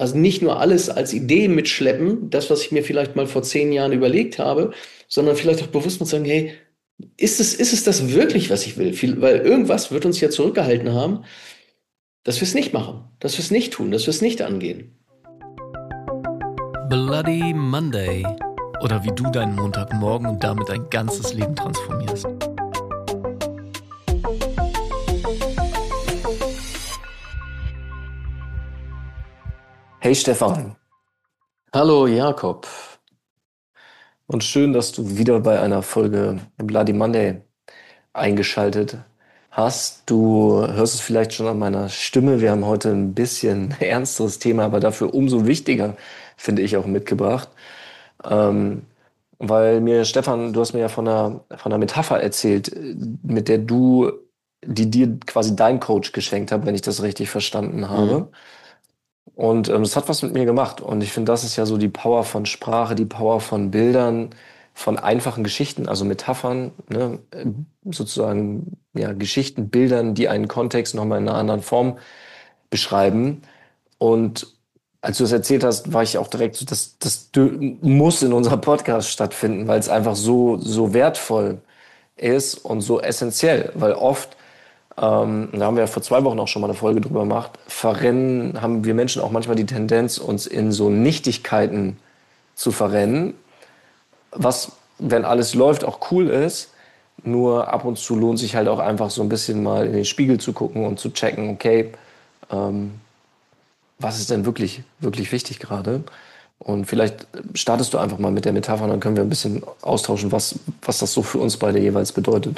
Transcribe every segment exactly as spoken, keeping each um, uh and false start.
Also nicht nur alles als Idee mitschleppen, das, was ich mir vielleicht mal vor zehn Jahren überlegt habe, sondern vielleicht auch bewusst mal sagen, hey, ist es, ist es das wirklich, was ich will? Viel, weil irgendwas wird uns ja zurückgehalten haben, dass wir es nicht machen, dass wir es nicht tun, dass wir es nicht angehen. Bloody Monday. Oder wie du deinen Montagmorgen und damit dein ganzes Leben transformierst. Hey Stefan. Hallo Jakob. Und schön, dass du wieder bei einer Folge Bloody Monday eingeschaltet hast. Du hörst es vielleicht schon an meiner Stimme. Wir haben heute ein bisschen ernsteres Thema, aber dafür umso wichtiger, finde ich, auch mitgebracht. Ähm, weil mir, Stefan, du hast mir ja von einer, von einer Metapher erzählt, mit der du, die dir quasi dein Coach geschenkt hat, wenn ich das richtig verstanden habe. Mhm. Und ähm, es hat was mit mir gemacht. Und ich finde, das ist ja so die Power von Sprache, die Power von Bildern, von einfachen Geschichten, also Metaphern, ne? Sozusagen ja Geschichten, Bildern, die einen Kontext nochmal in einer anderen Form beschreiben. Und als du es erzählt hast, war ich auch direkt so, das, das muss in unserem Podcast stattfinden, weil es einfach so, so wertvoll ist und so essentiell. Weil oft, Ähm, da haben wir ja vor zwei Wochen auch schon mal eine Folge drüber gemacht, verrennen, haben wir Menschen auch manchmal die Tendenz, uns in so Nichtigkeiten zu verrennen, was, wenn alles läuft, auch cool ist, nur ab und zu lohnt sich halt auch einfach so ein bisschen mal in den Spiegel zu gucken und zu checken, okay, ähm, was ist denn wirklich, wirklich wichtig gerade? Und vielleicht startest du einfach mal mit der Metapher, dann können wir ein bisschen austauschen, was, was das so für uns beide jeweils bedeutet.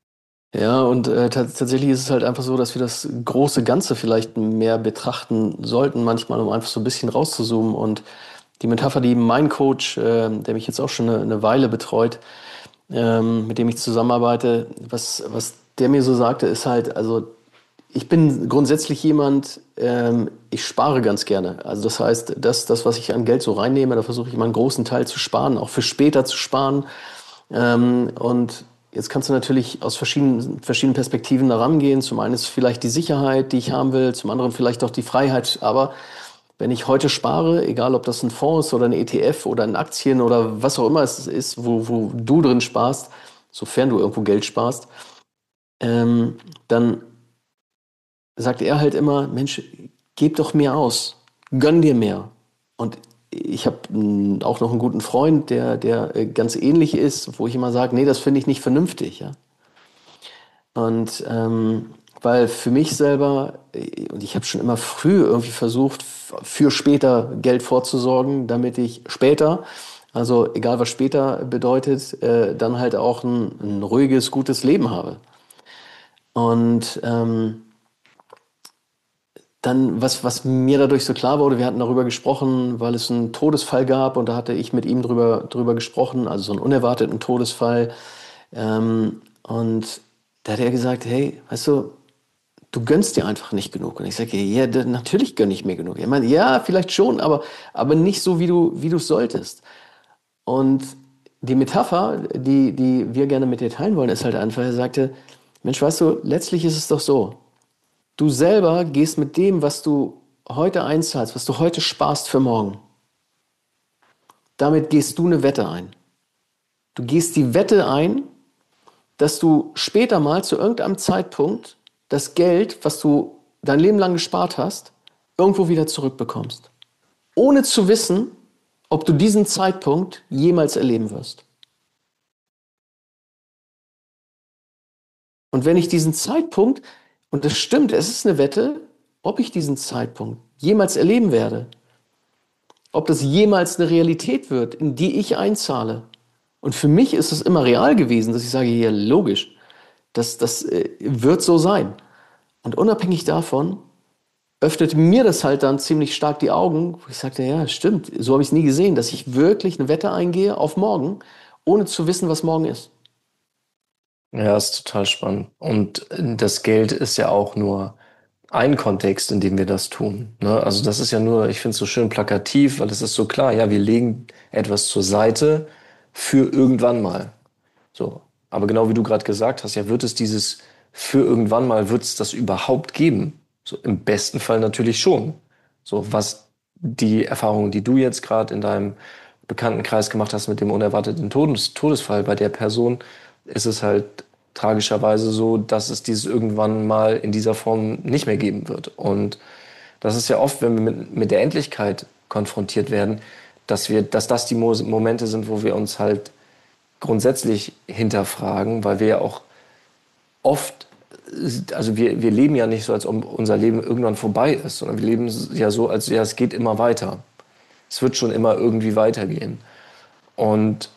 Ja, und äh, tatsächlich ist es halt einfach so, dass wir das große Ganze vielleicht mehr betrachten sollten, manchmal, um einfach so ein bisschen rauszuzoomen. Und die Metapher, die mein Coach, äh, der mich jetzt auch schon eine, eine Weile betreut, ähm, mit dem ich zusammenarbeite, was, was der mir so sagte, ist halt, also ich bin grundsätzlich jemand, ähm, ich spare ganz gerne. Also das heißt, das, das, was ich an Geld so reinnehme, da versuche ich immer einen großen Teil zu sparen, auch für später zu sparen. Ähm, und Jetzt kannst du natürlich aus verschiedenen, verschiedenen Perspektiven da rangehen. Zum einen ist vielleicht die Sicherheit, die ich haben will, zum anderen vielleicht auch die Freiheit. Aber wenn ich heute spare, egal ob das ein Fonds ist oder ein E T F oder ein Aktien oder was auch immer es ist, wo, wo du drin sparst, sofern du irgendwo Geld sparst, ähm, dann sagt er halt immer, Mensch, gib doch mehr aus, gönn dir mehr. Und ich habe auch noch einen guten Freund, der, der ganz ähnlich ist, wo ich immer sage, nee, das finde ich nicht vernünftig. Ja? Und ähm, weil für mich selber, und ich habe schon immer früh irgendwie versucht, für später Geld vorzusorgen, damit ich später, also egal was später bedeutet, äh, dann halt auch ein, ein ruhiges, gutes Leben habe. Und ähm, Dann, was, was mir dadurch so klar wurde, wir hatten darüber gesprochen, weil es einen Todesfall gab und da hatte ich mit ihm drüber, drüber gesprochen, also so einen unerwarteten Todesfall. Ähm, und da hat er gesagt, hey, weißt du, du gönnst dir einfach nicht genug. Und ich sage, ja, natürlich gönne ich mir genug. Er meinte, ja, vielleicht schon, aber, aber nicht so, wie du, wie du es solltest. Und die Metapher, die, die wir gerne mit dir teilen wollen, ist halt einfach, er sagte, Mensch, weißt du, letztlich ist es doch so, du selber gehst mit dem, was du heute einzahlst, was du heute sparst für morgen. Damit gehst du eine Wette ein. Du gehst die Wette ein, dass du später mal zu irgendeinem Zeitpunkt das Geld, was du dein Leben lang gespart hast, irgendwo wieder zurückbekommst. Ohne zu wissen, ob du diesen Zeitpunkt jemals erleben wirst. Und wenn ich diesen Zeitpunkt, und das stimmt, es ist eine Wette, ob ich diesen Zeitpunkt jemals erleben werde, ob das jemals eine Realität wird, in die ich einzahle. Und für mich ist es immer real gewesen, dass ich sage, ja, logisch, das, das äh, wird so sein. Und unabhängig davon öffnete mir das halt dann ziemlich stark die Augen, wo ich sagte, ja, stimmt, so habe ich es nie gesehen, dass ich wirklich eine Wette eingehe auf morgen, ohne zu wissen, was morgen ist. Ja, ist total spannend. Und das Geld ist ja auch nur ein Kontext, in dem wir das tun. Ne? Also das ist ja nur, ich finde es so schön plakativ, weil es ist so klar, ja, wir legen etwas zur Seite für irgendwann mal. So. Aber genau wie du gerade gesagt hast, ja, wird es dieses für irgendwann mal, wird es das überhaupt geben? So im besten Fall natürlich schon. So, was die Erfahrung, die du jetzt gerade in deinem Bekanntenkreis gemacht hast mit dem unerwarteten Todes Todesfall bei der Person, ist es halt tragischerweise so, dass es dieses irgendwann mal in dieser Form nicht mehr geben wird. Und das ist ja oft, wenn wir mit, mit der Endlichkeit konfrontiert werden, dass wir, dass das die Mo Momente sind, wo wir uns halt grundsätzlich hinterfragen, weil wir ja auch oft, also wir, wir leben ja nicht so, als ob unser Leben irgendwann vorbei ist, sondern wir leben ja so, als ja, es geht immer weiter. Es wird schon immer irgendwie weitergehen. Und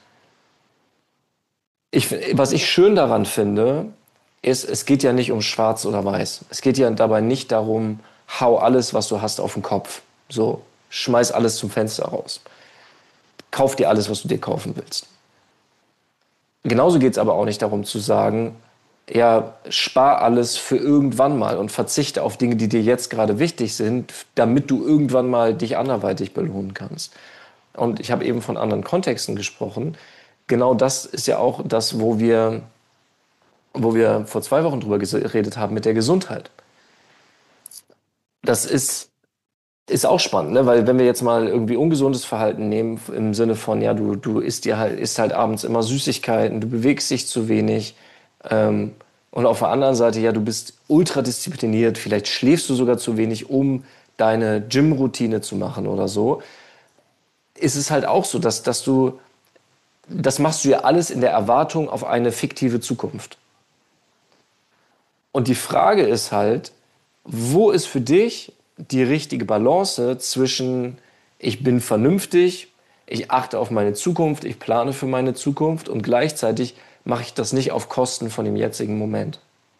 ich, was ich schön daran finde, ist, es geht ja nicht um schwarz oder weiß. Es geht ja dabei nicht darum, hau alles, was du hast, auf den Kopf. So, schmeiß alles zum Fenster raus. Kauf dir alles, was du dir kaufen willst. Genauso geht es aber auch nicht darum zu sagen, ja, spar alles für irgendwann mal und verzichte auf Dinge, die dir jetzt gerade wichtig sind, damit du irgendwann mal dich anderweitig belohnen kannst. Und ich habe eben von anderen Kontexten gesprochen. Genau das ist ja auch das, wo wir, wo wir vor zwei Wochen drüber geredet haben mit der Gesundheit. Das ist, ist auch spannend, ne? Weil wenn wir jetzt mal irgendwie ungesundes Verhalten nehmen, im Sinne von, ja, du, du isst dir halt, isst halt abends immer Süßigkeiten, du bewegst dich zu wenig, ähm, und auf der anderen Seite, ja, du bist ultra diszipliniert, vielleicht schläfst du sogar zu wenig, um deine Gym-Routine zu machen oder so, ist es halt auch so, dass, dass du, das machst du ja alles in der Erwartung auf eine fiktive Zukunft. Und die Frage ist halt, wo ist für dich die richtige Balance zwischen, ich bin vernünftig, ich achte auf meine Zukunft, ich plane für meine Zukunft und gleichzeitig mache ich das nicht auf Kosten von dem jetzigen Moment.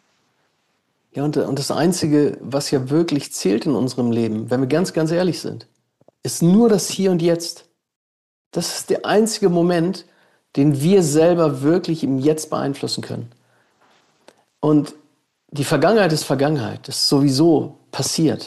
Ja, und, und das Einzige, was ja wirklich zählt in unserem Leben, wenn wir ganz, ganz ehrlich sind, ist nur das Hier und Jetzt. Das ist der einzige Moment, den wir selber wirklich im Jetzt beeinflussen können. Und die Vergangenheit ist Vergangenheit. Das ist sowieso passiert.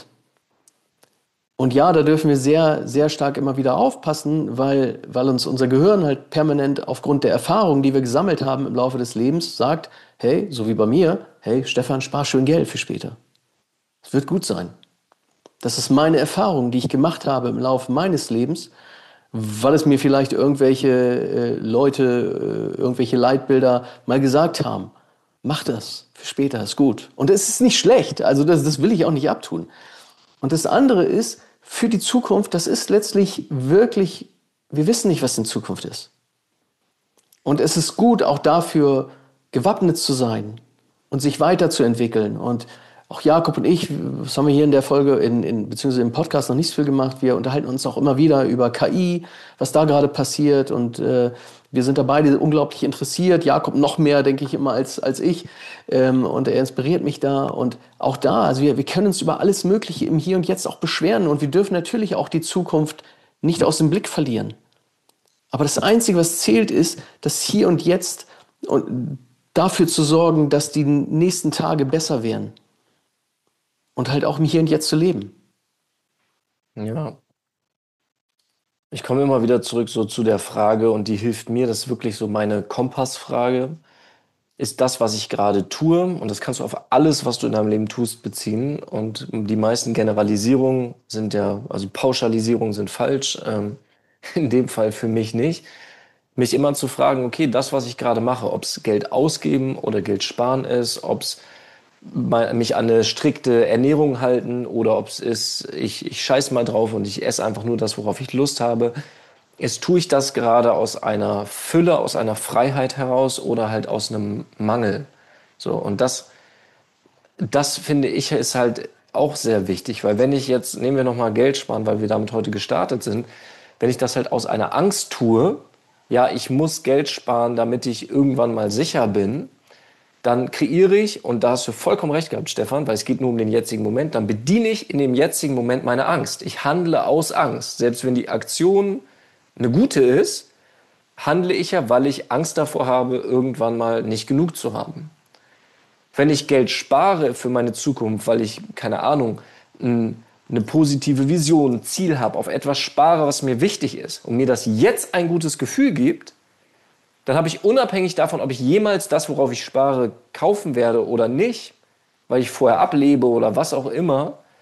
Und ja, da dürfen wir sehr, sehr stark immer wieder aufpassen, weil, weil uns unser Gehirn halt permanent aufgrund der Erfahrungen, die wir gesammelt haben im Laufe des Lebens, sagt, hey, so wie bei mir, hey, Stefan, spar schön Geld für später. Es wird gut sein. Das ist meine Erfahrung, die ich gemacht habe im Laufe meines Lebens, weil es mir vielleicht irgendwelche äh, Leute, äh, irgendwelche Leitbilder mal gesagt haben. Mach das für später, ist gut. Und es ist nicht schlecht, also das, das will ich auch nicht abtun. Und das andere ist, für die Zukunft, das ist letztlich wirklich, wir wissen nicht, was in Zukunft ist. Und es ist gut, auch dafür gewappnet zu sein und sich weiterzuentwickeln. Und auch Jakob und ich, das haben wir hier in der Folge, in, in, beziehungsweise im Podcast noch nicht so viel gemacht, wir unterhalten uns auch immer wieder über K I, was da gerade passiert. Und äh, wir sind da beide unglaublich interessiert. Jakob noch mehr, denke ich immer, als, als ich. Ähm, und er inspiriert mich da. Und auch da, also wir, wir können uns über alles Mögliche im Hier und Jetzt auch beschweren. Und wir dürfen natürlich auch die Zukunft nicht aus dem Blick verlieren. Aber das Einzige, was zählt, ist, das Hier und Jetzt und dafür zu sorgen, dass die nächsten Tage besser werden. Und halt auch im Hier und Jetzt zu leben. Ja. Ich komme immer wieder zurück so zu der Frage, und die hilft mir, das ist wirklich so meine Kompassfrage. Ist das, was ich gerade tue, und das kannst du auf alles, was du in deinem Leben tust, beziehen. Und die meisten Generalisierungen sind ja, also Pauschalisierungen sind falsch, ähm, in dem Fall für mich nicht. Mich immer zu fragen, okay, das, was ich gerade mache, ob es Geld ausgeben oder Geld sparen ist, ob es mich an eine strikte Ernährung halten oder ob es ist, ich, ich scheiß mal drauf und ich esse einfach nur das, worauf ich Lust habe. Ist, tue ich das gerade aus einer Fülle, aus einer Freiheit heraus oder halt aus einem Mangel? So, und das, das finde ich, ist halt auch sehr wichtig, weil wenn ich jetzt, nehmen wir nochmal Geld sparen, weil wir damit heute gestartet sind, wenn ich das halt aus einer Angst tue, ja, ich muss Geld sparen, damit ich irgendwann mal sicher bin, dann kreiere ich, und da hast du vollkommen recht gehabt, Stefan, weil es geht nur um den jetzigen Moment, dann bediene ich in dem jetzigen Moment meine Angst. Ich handle aus Angst. Selbst wenn die Aktion eine gute ist, handle ich ja, weil ich Angst davor habe, irgendwann mal nicht genug zu haben. Wenn ich Geld spare für meine Zukunft, weil ich, keine Ahnung, eine positive Vision, ein Ziel habe, auf etwas spare, was mir wichtig ist und mir das jetzt ein gutes Gefühl gibt, dann habe ich unabhängig davon, ob ich jemals das, worauf ich spare, kaufen werde oder nicht, weil ich vorher ablebe oder was auch immer,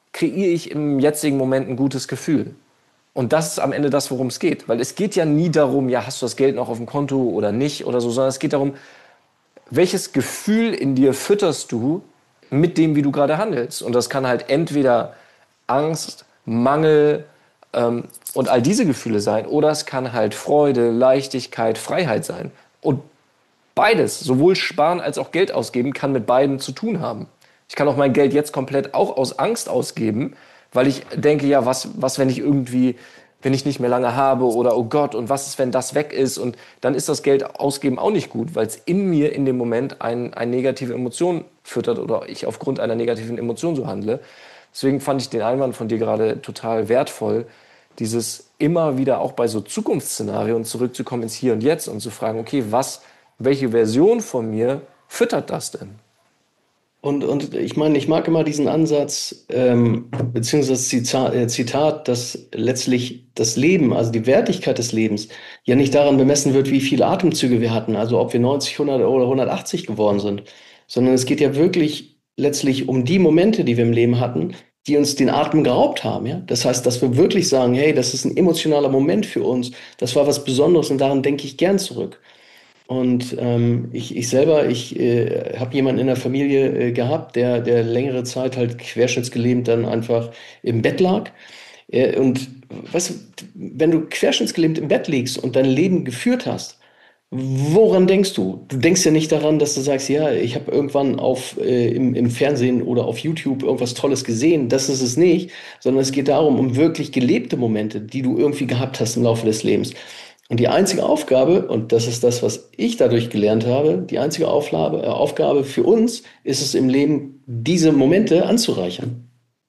kreiere ich im jetzigen Moment ein gutes Gefühl? Und das ist am Ende das, worum es geht. Weil es geht ja nie darum, ja, hast du das Geld noch auf dem Konto oder nicht oder so, sondern es geht darum, welches Gefühl in dir fütterst du mit dem, wie du gerade handelst. Und das kann halt entweder Angst, Mangel ähm, und all diese Gefühle sein, oder es kann halt Freude, Leichtigkeit, Freiheit sein. Und beides, sowohl sparen als auch Geld ausgeben, kann mit beiden zu tun haben. Ich kann auch mein Geld jetzt komplett auch aus Angst ausgeben, weil ich denke, ja, was, was, wenn ich irgendwie, wenn ich nicht mehr lange habe oder oh Gott, und was ist, wenn das weg ist? Und dann ist das Geld ausgeben auch nicht gut, weil es in mir in dem Moment ein, eine negative Emotion füttert oder ich aufgrund einer negativen Emotion so handle. Deswegen fand ich den Einwand von dir gerade total wertvoll, dieses immer wieder auch bei so Zukunftsszenarien zurückzukommen ins Hier und Jetzt und zu fragen, okay, was, welche Version von mir füttert das denn? Und, und ich meine, ich mag immer diesen Ansatz, ähm, beziehungsweise Zitat, äh, Zitat, dass letztlich das Leben, also die Wertigkeit des Lebens, ja nicht daran bemessen wird, wie viele Atemzüge wir hatten, also ob wir neunzig, hundert oder hundertachtzig geworden sind, sondern es geht ja wirklich letztlich um die Momente, die wir im Leben hatten, die uns den Atem geraubt haben. Ja? Das heißt, dass wir wirklich sagen, hey, das ist ein emotionaler Moment für uns, das war was Besonderes und daran denke ich gern zurück. Und ähm, ich, ich selber, ich äh, habe jemanden in der Familie äh, gehabt, der, der längere Zeit halt querschnittsgelähmt dann einfach im Bett lag. Äh, und weißt du, wenn du querschnittsgelähmt im Bett liegst und dein Leben geführt hast, woran denkst du? Du denkst ja nicht daran, dass du sagst, ja, ich habe irgendwann auf, äh, im, im Fernsehen oder auf YouTube irgendwas Tolles gesehen. Das ist es nicht, sondern es geht darum, um wirklich gelebte Momente, die du irgendwie gehabt hast im Laufe des Lebens. Und die einzige Aufgabe, und das ist das, was ich dadurch gelernt habe, die einzige Aufgabe, äh, Aufgabe für uns ist es im Leben, diese Momente anzureichern.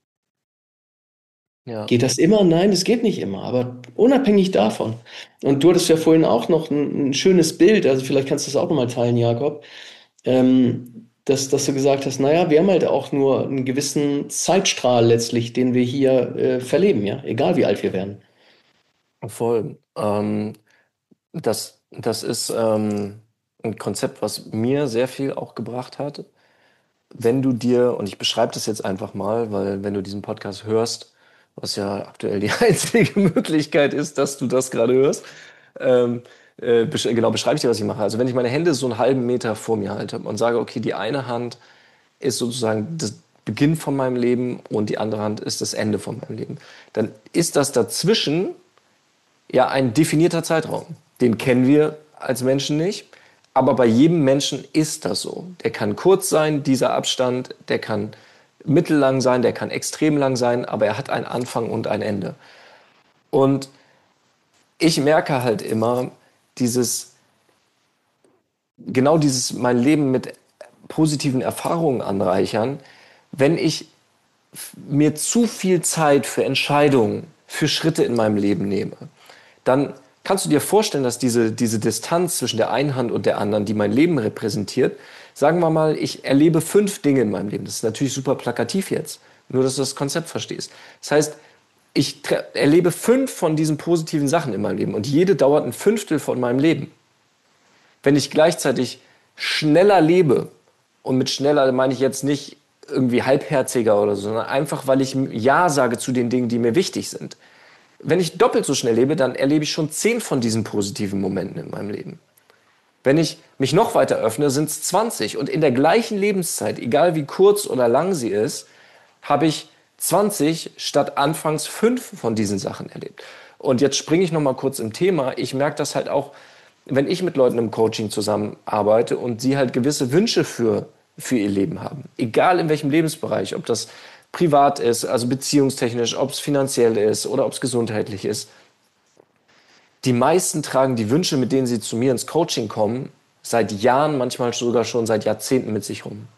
Ja. Geht das immer? Nein, es geht nicht immer, aber unabhängig davon. Und du hattest ja vorhin auch noch ein, ein schönes Bild, also vielleicht kannst du das auch nochmal teilen, Jakob, ähm, dass, dass du gesagt hast, naja, wir haben halt auch nur einen gewissen Zeitstrahl letztlich, den wir hier äh, verleben, ja, egal wie alt wir werden. Voll. Ähm, das, das ist ähm, ein Konzept, was mir sehr viel auch gebracht hat. Wenn du dir, und ich beschreibe das jetzt einfach mal, weil wenn du diesen Podcast hörst, was ja aktuell die einzige Möglichkeit ist, dass du das gerade hörst, ähm, äh, besch genau beschreibe ich dir, was ich mache. Also wenn ich meine Hände so einen halben Meter vor mir halte und sage, okay, die eine Hand ist sozusagen das Beginn von meinem Leben und die andere Hand ist das Ende von meinem Leben, dann ist das dazwischen ja ein definierter Zeitraum. Den kennen wir als Menschen nicht, aber bei jedem Menschen ist das so. Der kann kurz sein, dieser Abstand, der kann mittellang sein, der kann extrem lang sein, aber er hat einen Anfang und ein Ende. Und ich merke halt immer dieses, genau dieses mein Leben mit positiven Erfahrungen anreichern, wenn ich mir zu viel Zeit für Entscheidungen, für Schritte in meinem Leben nehme, dann kannst du dir vorstellen, dass diese, diese Distanz zwischen der einen Hand und der anderen, die mein Leben repräsentiert, sagen wir mal, ich erlebe fünf Dinge in meinem Leben. Das ist natürlich super plakativ jetzt, nur dass du das Konzept verstehst. Das heißt, ich erlebe fünf von diesen positiven Sachen in meinem Leben und jede dauert ein Fünftel von meinem Leben. Wenn ich gleichzeitig schneller lebe, und mit schneller meine ich jetzt nicht irgendwie halbherziger oder so, sondern einfach, weil ich Ja sage zu den Dingen, die mir wichtig sind. Wenn ich doppelt so schnell lebe, dann erlebe ich schon zehn von diesen positiven Momenten in meinem Leben. Wenn ich mich noch weiter öffne, sind es zwanzig. Und in der gleichen Lebenszeit, egal wie kurz oder lang sie ist, habe ich zwanzig statt anfangs fünf von diesen Sachen erlebt. Und jetzt springe ich noch mal kurz im Thema. Ich merke das halt auch, wenn ich mit Leuten im Coaching zusammenarbeite und sie halt gewisse Wünsche für, für ihr Leben haben. Egal in welchem Lebensbereich, ob das privat ist, also beziehungstechnisch, ob es finanziell ist oder ob es gesundheitlich ist. Die meisten tragen die Wünsche, mit denen sie zu mir ins Coaching kommen, seit Jahren, manchmal sogar schon seit Jahrzehnten mit sich rum.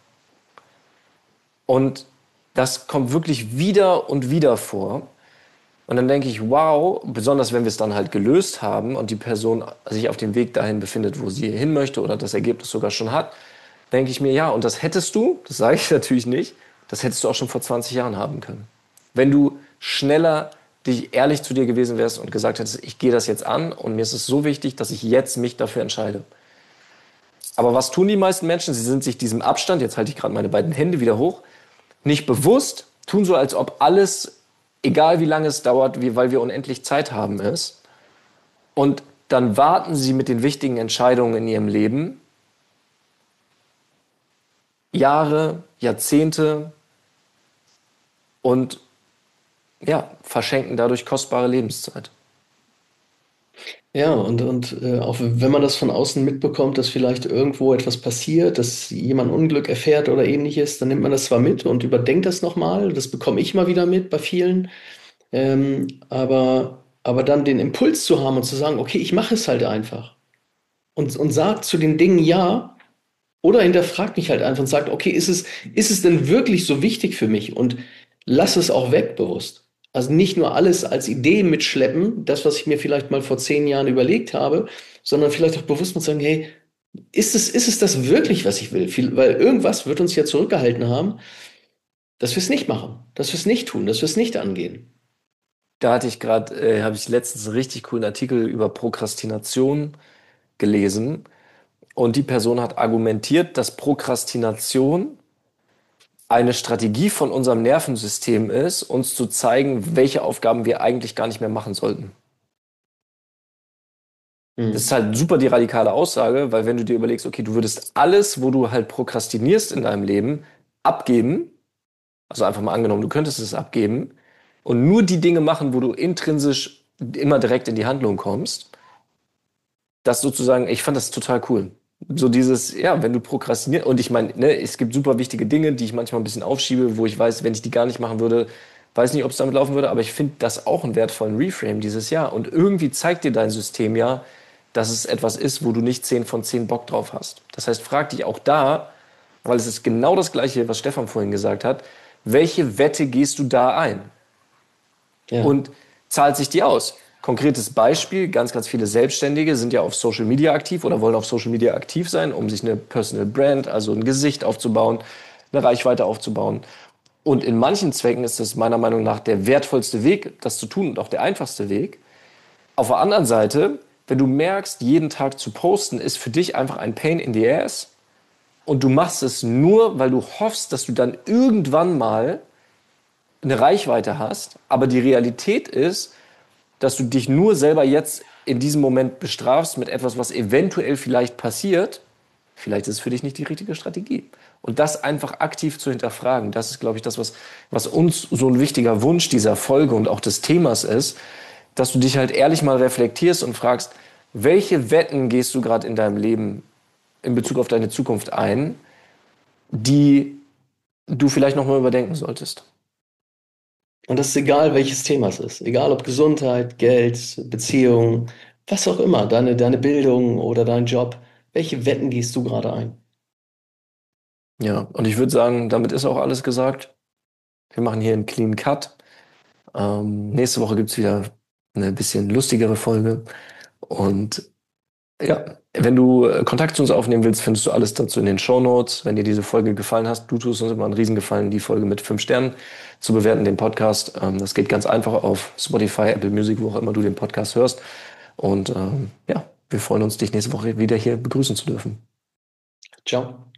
Und das kommt wirklich wieder und wieder vor. Und dann denke ich, wow, besonders wenn wir es dann halt gelöst haben und die Person sich auf dem Weg dahin befindet, wo sie hin möchte oder das Ergebnis sogar schon hat, denke ich mir, ja, und das hättest du, das sage ich natürlich nicht, das hättest du auch schon vor zwanzig Jahren haben können. Wenn du schneller dich ehrlich zu dir gewesen wärst und gesagt hättest, ich gehe das jetzt an und mir ist es so wichtig, dass ich jetzt mich dafür entscheide. Aber was tun die meisten Menschen? Sie sind sich diesem Abstand, jetzt halte ich gerade meine beiden Hände wieder hoch, nicht bewusst tun so, als ob alles, egal wie lange es dauert, wie, weil wir unendlich Zeit haben, ist. Und dann warten sie mit den wichtigen Entscheidungen in ihrem Leben Jahre, Jahrzehnte und ja, verschenken dadurch kostbare Lebenszeit. Ja, und, und äh, auch wenn man das von außen mitbekommt, dass vielleicht irgendwo etwas passiert, dass jemand Unglück erfährt oder ähnliches, dann nimmt man das zwar mit und überdenkt das nochmal. Das bekomme ich mal wieder mit bei vielen. Ähm, aber, aber dann den Impuls zu haben und zu sagen, okay, ich mache es halt einfach. Und, und sagt zu den Dingen ja oder hinterfragt mich halt einfach und sagt, okay, ist es, ist es denn wirklich so wichtig für mich? Und lass es auch weg bewusst. Also nicht nur alles als Idee mitschleppen, das, was ich mir vielleicht mal vor zehn Jahren überlegt habe, sondern vielleicht auch bewusst mal sagen, hey, ist es, ist es das wirklich, was ich will? Viel, weil irgendwas wird uns ja zurückgehalten haben, dass wir es nicht machen, dass wir es nicht tun, dass wir es nicht angehen. Da hatte ich gerade, äh, habe ich letztens einen richtig coolen Artikel über Prokrastination gelesen. Und die Person hat argumentiert, dass Prokrastination eine Strategie von unserem Nervensystem ist, uns zu zeigen, welche Aufgaben wir eigentlich gar nicht mehr machen sollten. Das ist halt super die radikale Aussage, weil wenn du dir überlegst, okay, du würdest alles, wo du halt prokrastinierst in deinem Leben, abgeben, also einfach mal angenommen, du könntest es abgeben und nur die Dinge machen, wo du intrinsisch immer direkt in die Handlung kommst, das sozusagen, ich fand das total cool. So dieses, ja, wenn du prokrastinierst, und ich meine, ne, es gibt super wichtige Dinge, die ich manchmal ein bisschen aufschiebe, wo ich weiß, wenn ich die gar nicht machen würde, weiß nicht, ob es damit laufen würde, aber ich finde das auch einen wertvollen Reframe dieses Jahr. Und irgendwie zeigt dir dein System ja, dass es etwas ist, wo du nicht zehn von zehn Bock drauf hast. Das heißt, frag dich auch da, weil es ist genau das Gleiche, was Stefan vorhin gesagt hat, welche Wette gehst du da ein? Ja. Und zahlt sich die aus? Konkretes Beispiel, ganz, ganz viele Selbstständige sind ja auf Social Media aktiv oder wollen auf Social Media aktiv sein, um sich eine Personal Brand, also ein Gesicht aufzubauen, eine Reichweite aufzubauen. Und in manchen Zwecken ist das meiner Meinung nach der wertvollste Weg, das zu tun und auch der einfachste Weg. Auf der anderen Seite, wenn du merkst, jeden Tag zu posten, ist für dich einfach ein Pain in the ass und du machst es nur, weil du hoffst, dass du dann irgendwann mal eine Reichweite hast, aber die Realität ist, dass du dich nur selber jetzt in diesem Moment bestrafst mit etwas, was eventuell vielleicht passiert, vielleicht ist es für dich nicht die richtige Strategie. Und das einfach aktiv zu hinterfragen, das ist, glaube ich, das, was, was uns so ein wichtiger Wunsch dieser Folge und auch des Themas ist, dass du dich halt ehrlich mal reflektierst und fragst, welche Wetten gehst du gerade in deinem Leben in Bezug auf deine Zukunft ein, die du vielleicht noch mal überdenken solltest. Und das ist egal, welches Thema es ist. Egal ob Gesundheit, Geld, Beziehung, was auch immer, deine, deine Bildung oder dein Job. Welche Wetten gehst du gerade ein? Ja, und ich würde sagen, damit ist auch alles gesagt. Wir machen hier einen Clean Cut. Ähm, nächste Woche gibt es wieder eine bisschen lustigere Folge. Und ja, wenn du Kontakt zu uns aufnehmen willst, findest du alles dazu in den Shownotes. Wenn dir diese Folge gefallen hat, du tust uns immer einen Riesengefallen, die Folge mit fünf Sternen zu bewerten, den Podcast. Ähm, das geht ganz einfach auf Spotify, Apple Music, wo auch immer du den Podcast hörst. Und ähm, ja, wir freuen uns, dich nächste Woche wieder hier begrüßen zu dürfen. Ciao.